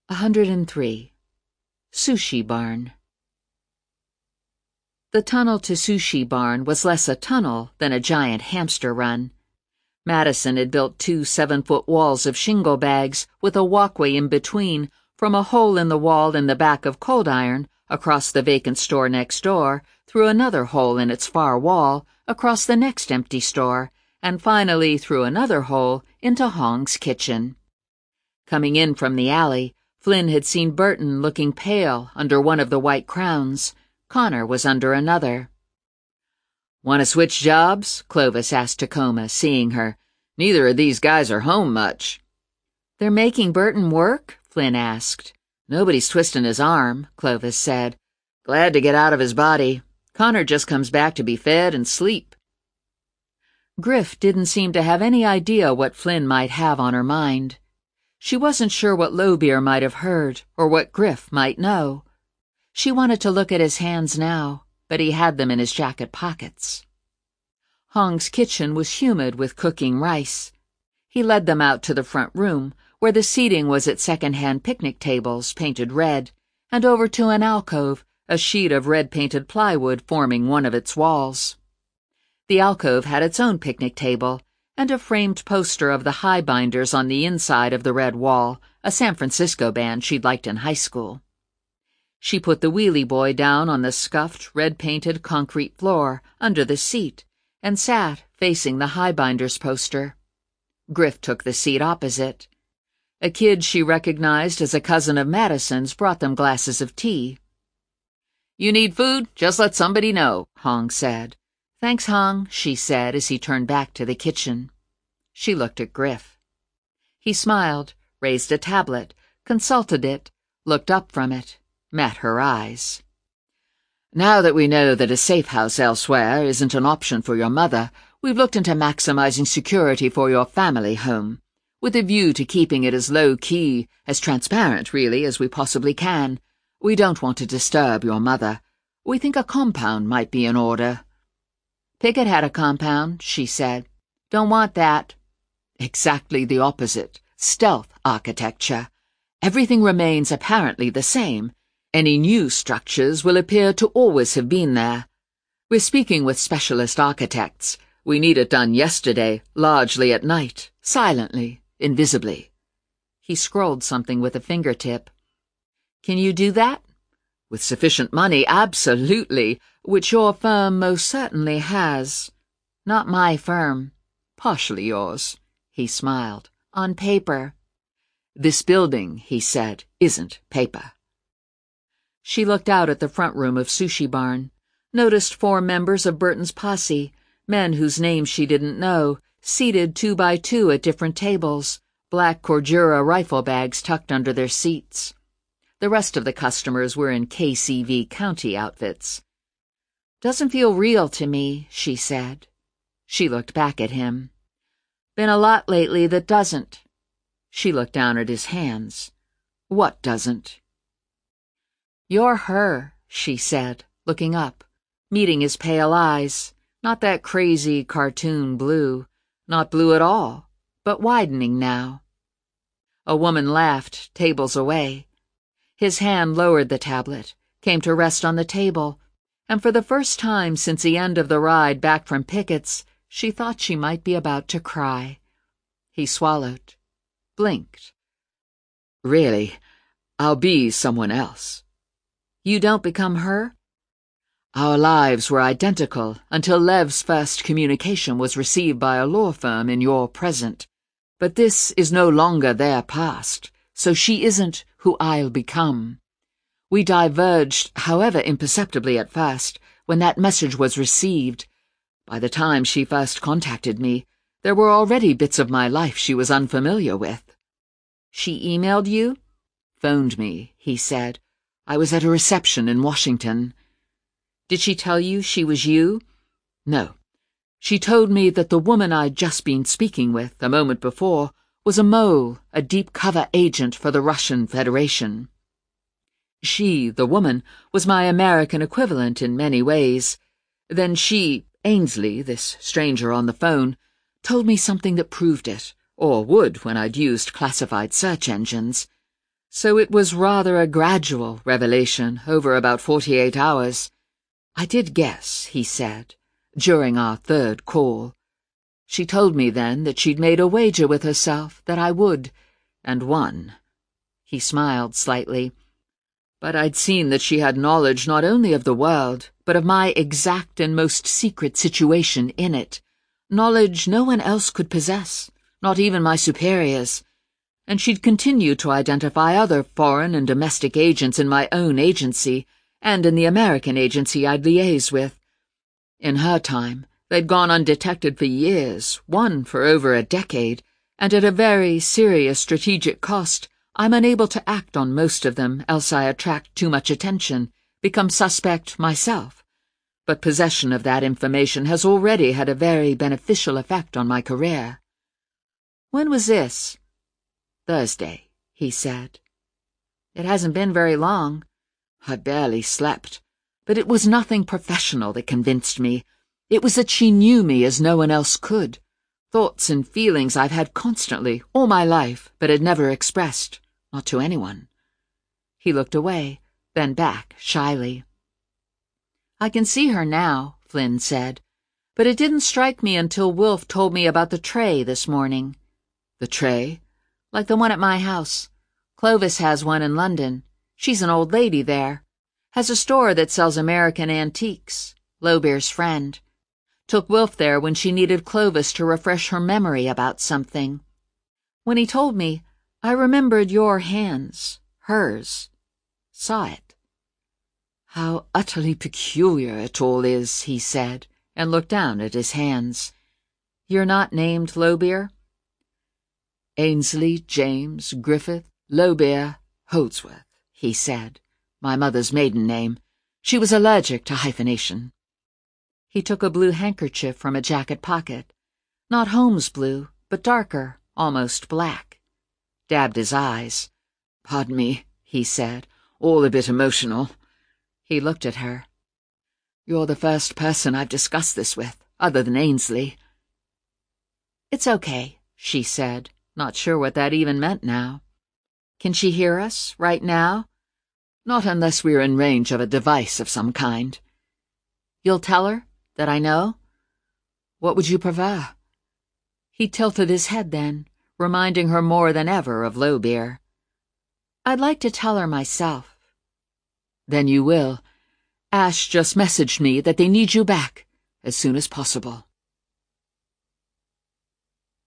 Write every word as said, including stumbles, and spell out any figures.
one hundred three. Sushi Barn. The tunnel to Sushi Barn was less a tunnel than a giant hamster run. Madison had built two seven-foot walls of shingle bags with a walkway in between from a hole in the wall in the back of Cold Iron, across the vacant store next door, through another hole in its far wall, across the next empty store, and finally through another hole into Hong's kitchen. Coming in from the alley, Flynn had seen Burton looking pale under one of the white crowns. Connor was under another. "Want to switch jobs?" Clovis asked Tacoma, seeing her. "Neither of these guys are home much." "They're making Burton work?" Flynn asked. "Nobody's twisting his arm," Clovis said. "Glad to get out of his body. Connor just comes back to be fed and sleep." Griff didn't seem to have any idea what Flynn might have on her mind. She wasn't sure what Lowbeer might have heard, or what Griff might know. She wanted to look at his hands now, but he had them in his jacket pockets. Hong's kitchen was humid with cooking rice. He led them out to the front room, where the seating was at second-hand picnic tables painted red, and over to an alcove, a sheet of red-painted plywood forming one of its walls. The alcove had its own picnic table, and a framed poster of the Highbinders on the inside of the red wall, a San Francisco band she'd liked in high school. She put the wheelie boy down on the scuffed, red-painted concrete floor, under the seat, and sat facing the Highbinders poster. Griff took the seat opposite. A kid she recognized as a cousin of Madison's brought them glasses of tea. "You need food? Just let somebody know," Hong said. "Thanks, Hong," she said as he turned back to the kitchen. She looked at Griff. He smiled, raised a tablet, consulted it, looked up from it, met her eyes. "Now that we know that a safe house elsewhere isn't an option for your mother, we've looked into maximizing security for your family home, with a view to keeping it as low-key, as transparent, really, as we possibly can. We don't want to disturb your mother. We think a compound might be in order." "Pickett had a compound," she said. "Don't want that." "Exactly the opposite. Stealth architecture. Everything remains apparently the same. Any new structures will appear to always have been there. We're speaking with specialist architects. We need it done yesterday, largely at night, silently, invisibly." He scrolled something with a fingertip. "Can you do that?" "With sufficient money, absolutely, which your firm most certainly has." "Not my firm." "Partially yours." He smiled. "On paper." "This building," he said, "isn't paper." She looked out at the front room of Sushi Barn, noticed four members of Burton's posse, men whose names she didn't know, seated two by two at different tables, black Cordura rifle bags tucked under their seats. The rest of the customers were in K C V County outfits. "Doesn't feel real to me," she said. She looked back at him. "Been a lot lately that doesn't." She looked down at his hands. "What doesn't?" "You're her," she said, looking up, meeting his pale eyes, not that crazy cartoon blue, not blue at all, but widening now. A woman laughed, tables away. His hand lowered the tablet, came to rest on the table, and for the first time since the end of the ride back from Pickett's, she thought she might be about to cry. He swallowed, blinked. "Really, I'll be someone else." "You don't become her?" "Our lives were identical until Lev's first communication was received by a law firm in your present. But this is no longer their past, so she isn't who I'll become. We diverged, however imperceptibly at first, when that message was received. By the time she first contacted me, there were already bits of my life she was unfamiliar with." "She emailed you?" "Phoned me," he said. "I was at a reception in Washington." "Did she tell you she was you?" "No. She told me that the woman I'd just been speaking with, a moment before, was a mole, a deep-cover agent for the Russian Federation. She, the woman, was my American equivalent in many ways. Then she, Ainsley, this stranger on the phone, told me something that proved it, or would when I'd used classified search engines. So it was rather a gradual revelation over about forty-eight hours. I did guess, he said, during our third call. She told me then that she'd made a wager with herself that I would, and won. He smiled slightly. But I'd seen that she had knowledge not only of the world, but of my exact and most secret situation in it, knowledge no one else could possess, not even my superiors, and she'd continued to identify other foreign and domestic agents in my own agency and in the American agency I'd liaise with. In her time, they'd gone undetected for years, one for over a decade, and at a very serious strategic cost. I'm unable to act on most of them, else I attract too much attention, become suspect myself. But possession of that information has already had a very beneficial effect on my career. When was this? Thursday, he said. It hasn't been very long. I barely slept, but it was nothing professional that convinced me. It was that she knew me as no one else could. Thoughts and feelings I've had constantly, all my life, but had never expressed. Not to anyone. He looked away, then back, shyly. I can see her now, Flynn said, but it didn't strike me until Wilf told me about the tray this morning. The tray? Like the one at my house. Clovis has one in London. She's an old lady there. Has a store that sells American antiques. Lobear's friend. Took Wilf there when she needed Clovis to refresh her memory about something. When he told me, I remembered your hands, hers, saw it. How utterly peculiar it all is, he said, and looked down at his hands. You're not named Lobear? Ainsley, James, Griffith, Lobear, Holdsworth, he said, my mother's maiden name. She was allergic to hyphenation. He took a blue handkerchief from a jacket pocket. Not Holmes blue, but darker, almost black. Dabbed his eyes. Pardon me, he said, all a bit emotional. He looked at her. You're the first person I've discussed this with, other than Ainsley. It's okay, she said, not sure what that even meant now. Can she hear us, right now? Not unless we're in range of a device of some kind. You'll tell her that I know? What would you prefer? He tilted his head then, reminding her more than ever of Lobear. I'd like to tell her myself. Then you will. Ash just messaged me that they need you back as soon as possible.